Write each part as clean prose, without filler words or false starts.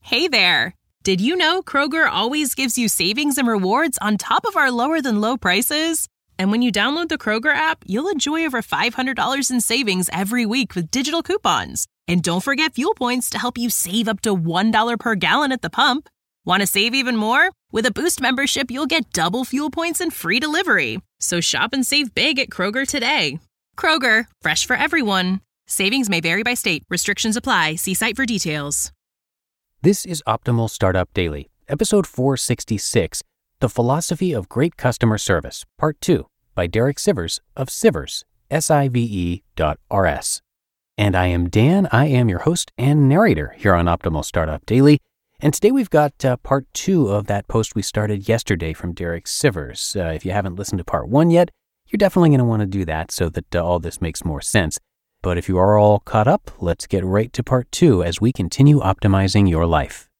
Hey there! Did you know Kroger always gives you savings and rewards on top of our lower-than-low prices? And when you download the Kroger app, you'll enjoy over $500 in savings every week with digital coupons. And don't forget fuel points to help you save up to $1 per gallon at the pump. Want to save even more? With a Boost membership, you'll get double fuel points and free delivery. So shop and save big at Kroger today. Kroger, fresh for everyone. Savings may vary by state. Restrictions apply. See site for details. This is Optimal Startup Daily, episode 466, The Philosophy of Great Customer Service, Part 2, by Derek Sivers of Sivers, SIVE.RS. And I am Dan. I am your host and narrator here on Optimal Startup Daily. And today we've got part 2 of that post we started yesterday from Derek Sivers. If you haven't listened to part 1 yet, you're definitely going to want to do that so that all this makes more sense. But if you are all caught up, let's get right to part 2 as we continue optimizing your life.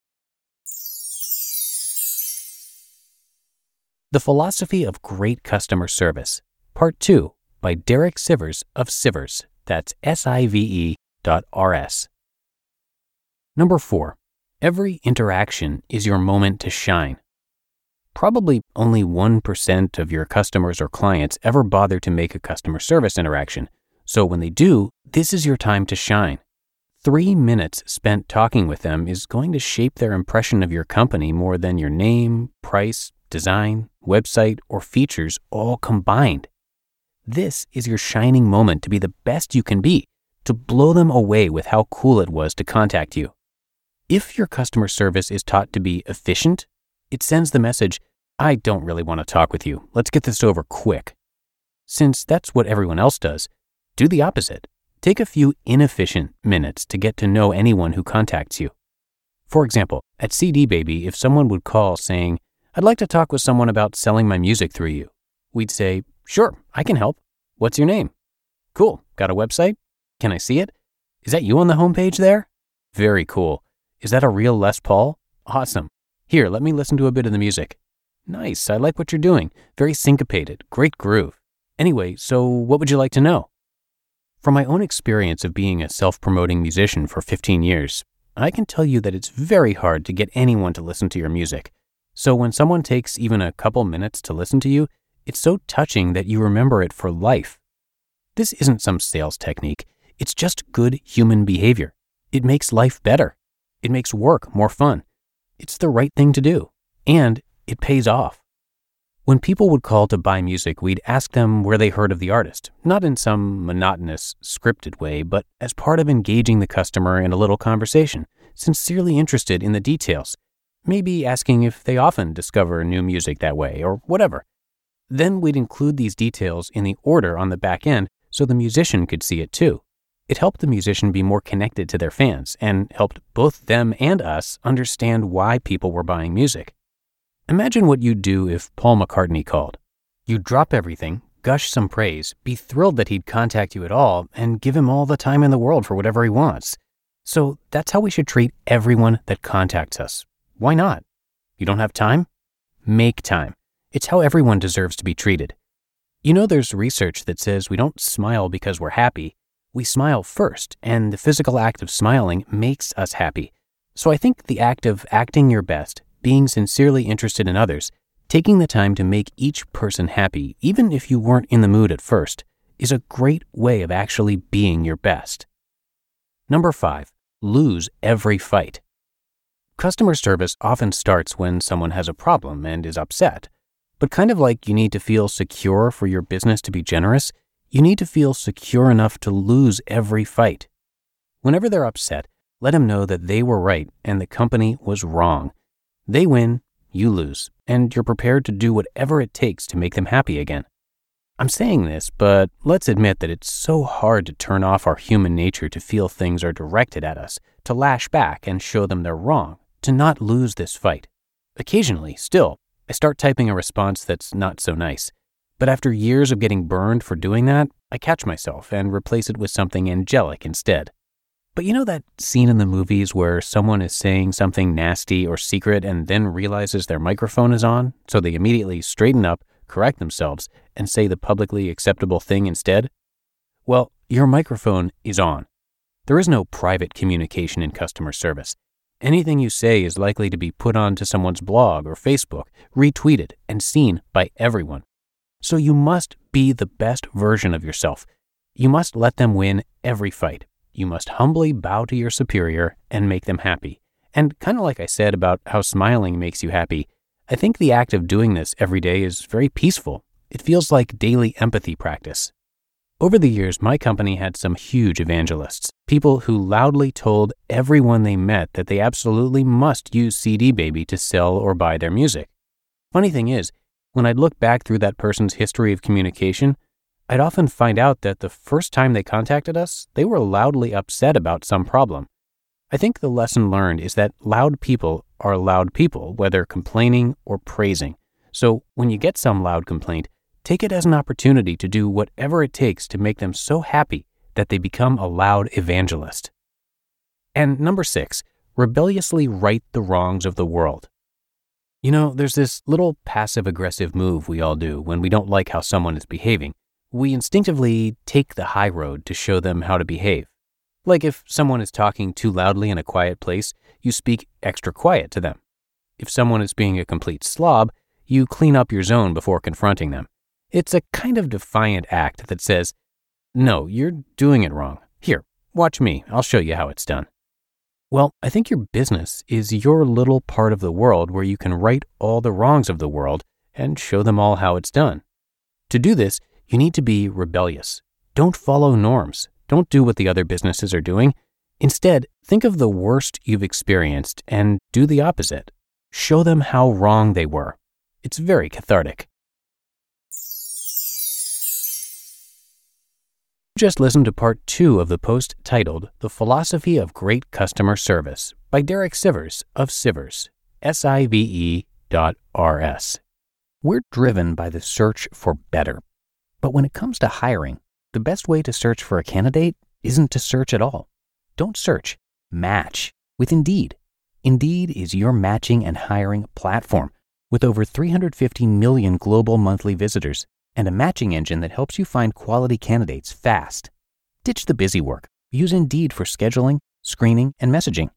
The Philosophy of Great Customer Service, Part 2, by Derek Sivers of Sivers. That's SIVE.RS. Number 4. Every interaction is your moment to shine. Probably only 1% of your customers or clients ever bother to make a customer service interaction. So when they do, this is your time to shine. 3 minutes spent talking with them is going to shape their impression of your company more than your name, price, design, website, or features all combined. This is your shining moment to be the best you can be, to blow them away with how cool it was to contact you. If your customer service is taught to be efficient, it sends the message, I don't really want to talk with you. Let's get this over quick. Since that's what everyone else does, do the opposite. Take a few inefficient minutes to get to know anyone who contacts you. For example, at CD Baby, if someone would call saying, I'd like to talk with someone about selling my music through you, we'd say, sure, I can help. What's your name? Cool. Got a website? Can I see it? Is that you on the homepage there? Very cool. Is that a real Les Paul? Awesome. Here, let me listen to a bit of the music. Nice. I like what you're doing. Very syncopated. Great groove. Anyway, so what would you like to know? From my own experience of being a self-promoting musician for 15 years, I can tell you that it's very hard to get anyone to listen to your music. So when someone takes even a couple minutes to listen to you, it's so touching that you remember it for life. This isn't some sales technique. It's just good human behavior. It makes life better. It makes work more fun. It's the right thing to do. And it pays off. When people would call to buy music, we'd ask them where they heard of the artist, not in some monotonous, scripted way, but as part of engaging the customer in a little conversation, sincerely interested in the details, maybe asking if they often discover new music that way, or whatever. Then we'd include these details in the order on the back end so the musician could see it too. It helped the musician be more connected to their fans and helped both them and us understand why people were buying music. Imagine what you'd do if Paul McCartney called. You'd drop everything, gush some praise, be thrilled that he'd contact you at all, and give him all the time in the world for whatever he wants. So that's how we should treat everyone that contacts us. Why not? You don't have time? Make time. It's how everyone deserves to be treated. You know, there's research that says we don't smile because we're happy. We smile first, and the physical act of smiling makes us happy. So I think the act of acting your best, being sincerely interested in others, taking the time to make each person happy, even if you weren't in the mood at first, is a great way of actually being your best. Number 5, lose every fight. Customer service often starts when someone has a problem and is upset. But kind of like you need to feel secure for your business to be generous, you need to feel secure enough to lose every fight. Whenever they're upset, let them know that they were right and the company was wrong. They win, you lose, and you're prepared to do whatever it takes to make them happy again. I'm saying this, but let's admit that it's so hard to turn off our human nature to feel things are directed at us, to lash back and show them they're wrong, to not lose this fight. Occasionally, still, I start typing a response that's not so nice. But after years of getting burned for doing that, I catch myself and replace it with something angelic instead. But you know that scene in the movies where someone is saying something nasty or secret and then realizes their microphone is on, so they immediately straighten up, correct themselves, and say the publicly acceptable thing instead? Well, your microphone is on. There is no private communication in customer service. Anything you say is likely to be put onto someone's blog or Facebook, retweeted, and seen by everyone. So you must be the best version of yourself. You must let them win every fight. You must humbly bow to your superior and make them happy. And kind of like I said about how smiling makes you happy, I think the act of doing this every day is very peaceful. It feels like daily empathy practice. Over the years, my company had some huge evangelists, people who loudly told everyone they met that they absolutely must use CD Baby to sell or buy their music. Funny thing is, when I'd look back through that person's history of communication, I'd often find out that the first time they contacted us, they were loudly upset about some problem. I think the lesson learned is that loud people are loud people, whether complaining or praising. So when you get some loud complaint, take it as an opportunity to do whatever it takes to make them so happy that they become a loud evangelist. And number 6, rebelliously right the wrongs of the world. You know, there's this little passive-aggressive move we all do when we don't like how someone is behaving. We instinctively take the high road to show them how to behave. Like if someone is talking too loudly in a quiet place, you speak extra quiet to them. If someone is being a complete slob, you clean up your zone before confronting them. It's a kind of defiant act that says, no, you're doing it wrong. Here, watch me. I'll show you how it's done. Well, I think your business is your little part of the world where you can right all the wrongs of the world and show them all how it's done. To do this, you need to be rebellious. Don't follow norms. Don't do what the other businesses are doing. Instead, think of the worst you've experienced and do the opposite. Show them how wrong they were. It's very cathartic. Just listen to part 2 of the post titled The Philosophy of Great Customer Service by Derek Sivers of Sivers, SIVE.RS. We're driven by the search for better. But when it comes to hiring, the best way to search for a candidate isn't to search at all. Don't search, match with Indeed. Indeed is your matching and hiring platform with over 350 million global monthly visitors and a matching engine that helps you find quality candidates fast. Ditch the busy work. Use Indeed for scheduling, screening, and messaging.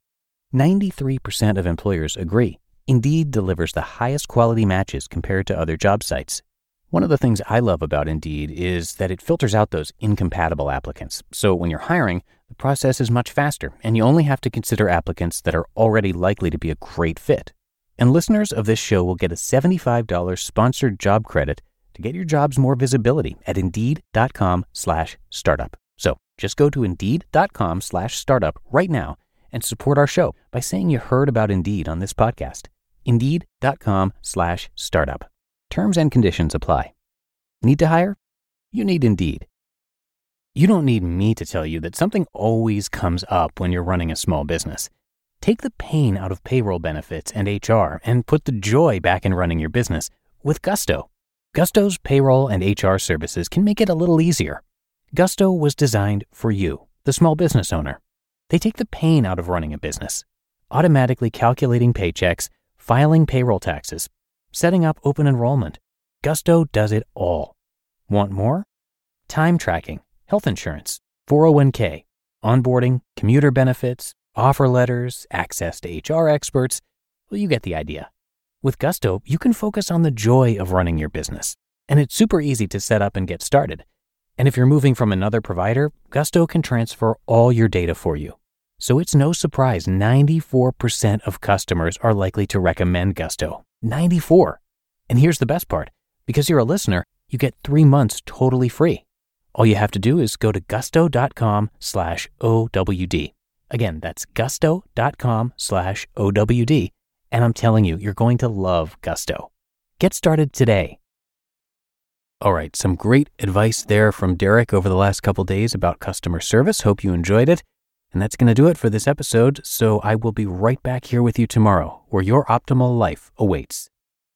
93% of employers agree Indeed delivers the highest quality matches compared to other job sites. One of the things I love about Indeed is that it filters out those incompatible applicants. So when you're hiring, the process is much faster, and you only have to consider applicants that are already likely to be a great fit. And listeners of this show will get a $75 sponsored job credit to get your jobs more visibility at Indeed.com/startup. So just go to Indeed.com/startup right now and support our show by saying you heard about Indeed on this podcast. Indeed.com/startup. Terms and conditions apply. Need to hire? You need Indeed. You don't need me to tell you that something always comes up when you're running a small business. Take the pain out of payroll benefits and HR and put the joy back in running your business with Gusto. Gusto's payroll and HR services can make it a little easier. Gusto was designed for you, the small business owner. They take the pain out of running a business, automatically calculating paychecks, filing payroll taxes, setting up open enrollment. Gusto does it all. Want more? Time tracking, health insurance, 401k, onboarding, commuter benefits, offer letters, access to HR experts. Well, you get the idea. With Gusto, you can focus on the joy of running your business. And it's super easy to set up and get started. And if you're moving from another provider, Gusto can transfer all your data for you. So it's no surprise 94% of customers are likely to recommend Gusto. 94. And here's the best part. Because you're a listener, you get 3 months totally free. All you have to do is go to gusto.com/OWD. Again, that's gusto.com/OWD. And I'm telling you, you're going to love Gusto. Get started today. All right, some great advice there from Derek over the last couple days about customer service. Hope you enjoyed it. And that's going to do it for this episode. So I will be right back here with you tomorrow, where your optimal life awaits.